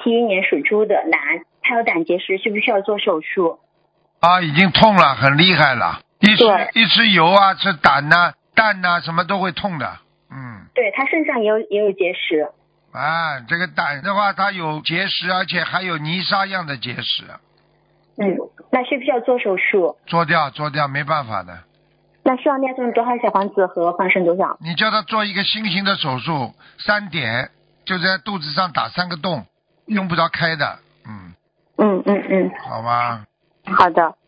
年属猪的男，他有胆结石，需不需要做手术？ 啊，已经痛了，很厉害了。 对一吃油啊，吃胆呐、蛋呐、什么都会痛的。嗯。 对他身上也有结石。 啊，这个胆的话，它有结石，而且还有泥沙样的结石。 那需不需要做手术？ 做掉，没办法的。 那需要念诵多少小房子和放生多少？ 你叫他做一个新型的手术，3点，就在肚子上打3个洞，用不着开的。 嗯， 好吧。 好的。